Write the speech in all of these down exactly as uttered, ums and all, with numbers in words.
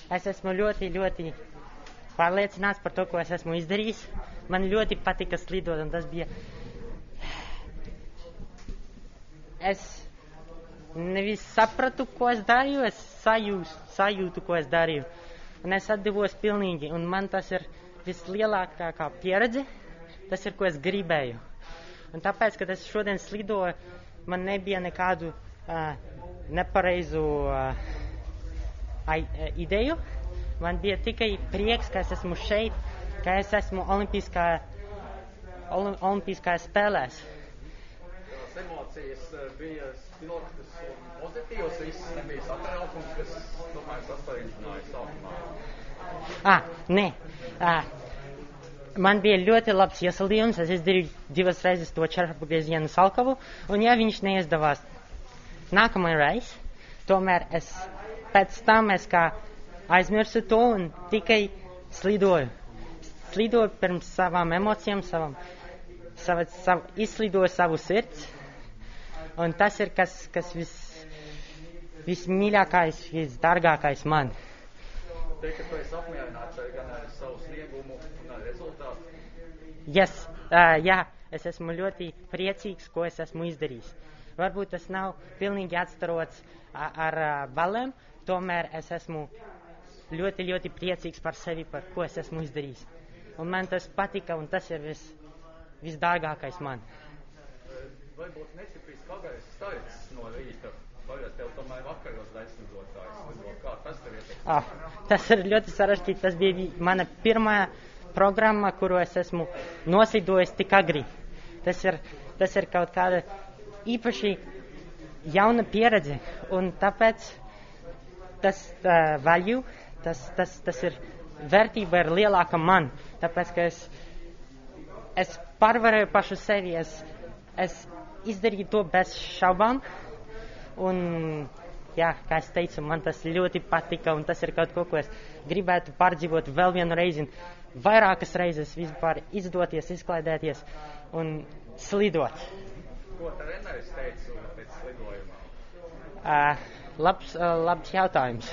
es esmu ļoti, ļoti pārliecināts par to, ko es esmu izdarījis. Man ļoti patika slidot, un tas bija... Es nevis sapratu, ko es darīju, es sajūs, sajūtu, ko es darīju. Un es atdevos pilnīgi, un man tas ir vislielākā pieredze, tas ir, ko es gribēju. Un tāpēc, kad es šodien slidoju, man nebija nekādu uh, nepareizu uh, ideju. Man bija tikai prieks, ka es esmu šeit, ka es esmu olimpiskā, olim, olimpiskā spēlēs. Tās emocijas bija spilgtas un pozitīvas, viss nebija satraukums, kas tomēr saspariņķināja sākumā. Ah, nē. Ah, man bija ļoti labs iesaldījums. Es izdarīju divas reizes to četrpagriezienu salkavu, un ja viņš neizdevās nākamajā reiz, tomēr es pēc tam es kā aizmirsu to un tikai slidoju. Slidoju pirms savām emocijām, savam, savu, savu, izslidoju savu sirds, un tas ir kas, kas vis, vismīļākais, visdārgākais man. Teikt, ka tu esi apmierināts gan ar savu sniegumu un ar rezultātu? Yes, uh, jā, es esmu ļoti priecīgs, ko es esmu izdarījis. Varbūt tas nav pilnīgi atstarots ar uh, balēm, tomēr es esmu ļoti, ļoti priecīgs par sevi, par ko es esmu izdarījis. Un man tas patika, un tas ir vis, visdārgākais man. Vai būtu netipisks pagājis starts no rīta? Vai tev tomēr vakaros aizslidotājs? Kā tas tev ietekmē? Ah, tas ir ļoti sarežģīti. Tas bija mana pirmā programma, kuru es esmu noslidojis tik agri. Tas ir, tas ir kaut kāda īpaši jauna pieredze, un tāpēc tas uh, value, tas, tas, tas ir vērtība ir lielāka man, tāpēc, ka es, es pārvarēju pašu sevi, es, es izdarīju to bez šaubām, un, jā, kā es teicu, man tas ļoti patika, un tas ir kaut ko, ko es gribētu pārdzīvot vēl vienu reizi, vairākas reizes vispār izdoties, izklaidēties un slidot. Ko treneris teica pēc slidojumā? Uh, labs, uh, labs jautājums.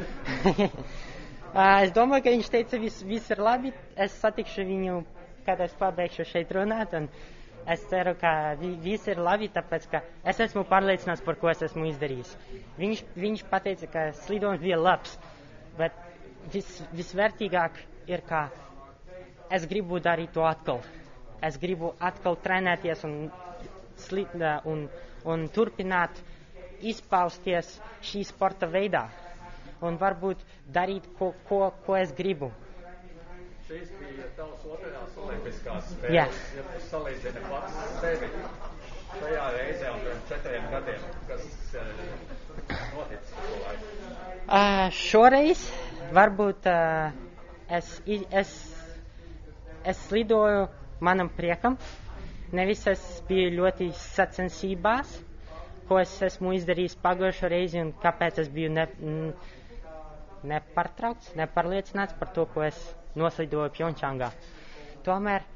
uh, es domāju, ka viņš teica, viss vis ir labi. Es satikšu viņu, kad es pabeigšu šeit runāt, un es ceru, ka vi, viss ir labi, tāpēc, ka es esmu pārliecināts, par ko es esmu izdarījis. Viņš, viņš pateica, ka slidojums bija labs, bet vis, visvērtīgāk ir, ka es gribu darīt to atkal. Es gribu atkal trenēties un, slid, un, un turpināt izpausties šī sporta veidā un varbūt darīt, ko, ko, ko es gribu. Šīs bija tavas otrās olimpiskās spēles. Yeah. Ja tu salīdzini pats sevi šajā reizē un pirms četriem gadiem, kas uh, noticis to laiku? Uh, šoreiz varbūt uh, es, es, es slidoju manam priekam. Nevis es biju ļoti sacensībās, ko es esmu izdarījis pagājušo reizi un kāpēc es biju ne, nepārtraukts, nepārliecināts par to, ko es noslidoju Pjončangā. Tomēr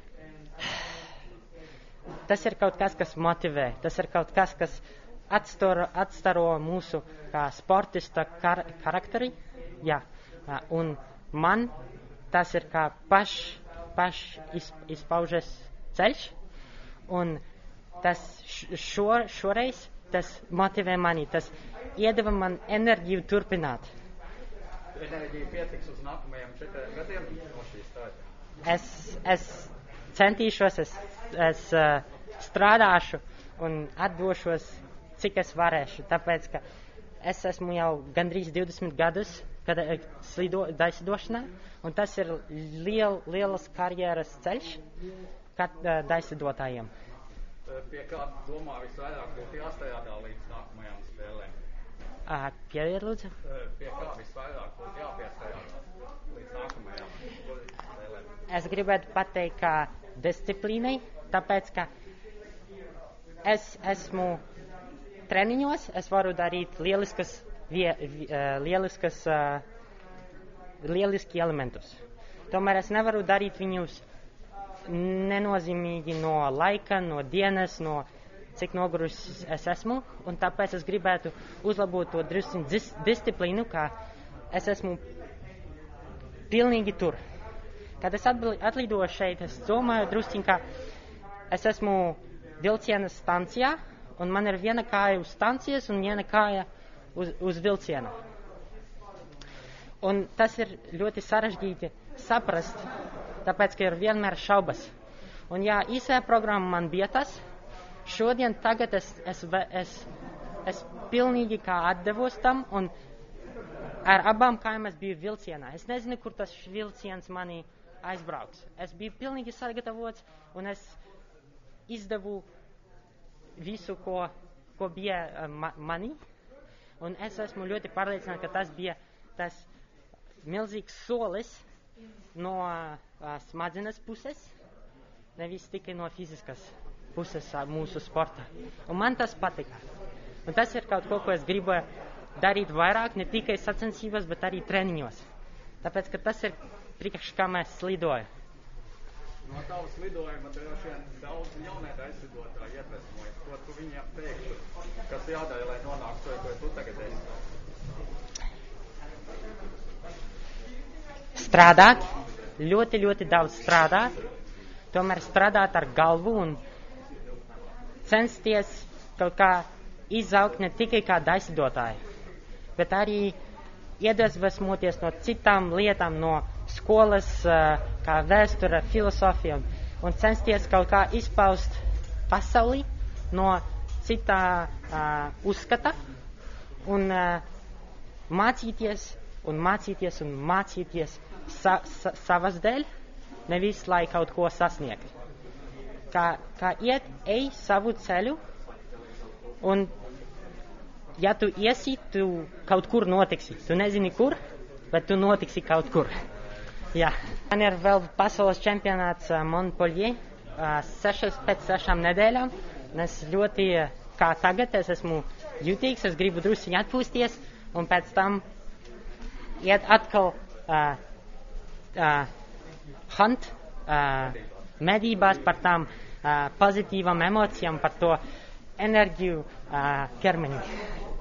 tas ir kaut kas, kas motivē, tas ir kaut kas, kas atstaro, atstaro mūsu kā sportista kar, karakteri. Jā, un man tas ir kā paš, paš iz, izpaužas ceļš, un tas šo, šoreiz tas motivē mani, tas iedeva man enerģiju turpināt. Enerģija pietiks uz nākamajiem četriem gadiem no šīs starta? Es, es centīšos, es, es uh, strādāšu un atdošos, cik es varēšu, tāpēc, ka es esmu jau gandrīz divdesmit gadus, kad slido, daislidošanā, un tas ir liel, lielas karjeras ceļš, kad uh, daislidotājiem. Pie kā domā visvairāk būtu jāstrādā līdz nākamajām spēlēm? Uh, Piediet, lūdzu. Pie kā visvairāk būtu jāpiestrādā līdz nākamajām spēlēm? Es gribētu pateikt, ka disciplīnai, tāpēc, ka es esmu treniņos, es varu darīt lieliskas, vie, vie, lieliskas, lieliski elementus. Tomēr es nevaru darīt viņus nenozīmīgi no laika, no dienas, no cik noguris es esmu, un tāpēc es gribētu uzlabot to drusku dis, disciplīnu, kā es esmu pilnīgi tur. Kad es atbili, atlidoju šeit, es domāju drusciņ, ka es esmu vilciena stacijā, un man ir viena kāja uz stacijas un viena kāja uz, uz vilciena. Un tas ir ļoti sarežģīti saprast, tāpēc, ka ir vienmēr šaubas. Un jā, īsajā programmā man bija tas, šodien tagad es, es, es, es pilnīgi kā atdevos tam, un ar abām kājām es biju vilcienā. Es nezinu, kur tas vilciens mani aizbrauks. Es biju pilnīgi sagatavots, un es izdevu visu, ko, ko bija uh, ma, manī. Un es esmu ļoti pārliecināts, ka tas bija tas milzīgs solis no uh, smadzenes puses, nevis tikai no fiziskas puses uh, mūsu sporta. Un man tas patika. Un tas ir kaut ko, ko es gribu darīt vairāk, ne tikai sacensībās, bet arī treniņos. Tāpēc, ka tas ir priekš, kā mēs slidoju. No tavas lidojuma droši vien daudz jaunieši aizlidotāji iedvesmojas. Ko tu viņiem teiktu? Kas jādara, lai nonāktu to, ko tu tagad esi? Strādāt, ļoti, ļoti daudz strādāt, tomēr strādāt ar galvu un censties kaut kā izaugt ne tikai kā aizlidotāji, bet arī iedvesmoties no citām lietām, no skolas, kā vēsture, filosofija, un censties kaut kā izpaust pasauli no citā uh, uzskata un uh, mācīties un mācīties un mācīties sa, sa, savas dēļ, nevis lai kaut ko sasniegt. Kā, kā iet, ej savu ceļu, un ja tu iesi, tu kaut kur notiksi. Tu nezini kur, bet tu notiksi kaut kur. Jā. Man ir vēl pasaules čempionāts uh, Montpellier uh, sešas pēc sešām nedēļām. Es ļoti, uh, kā tagad, es esmu jutīgs, es gribu drusciņ atpūsties, un pēc tam iet atkal uh, uh, hunt uh, medībās par tām uh, pozitīvām emocijām, par to enerģiju uh, ķermeņi.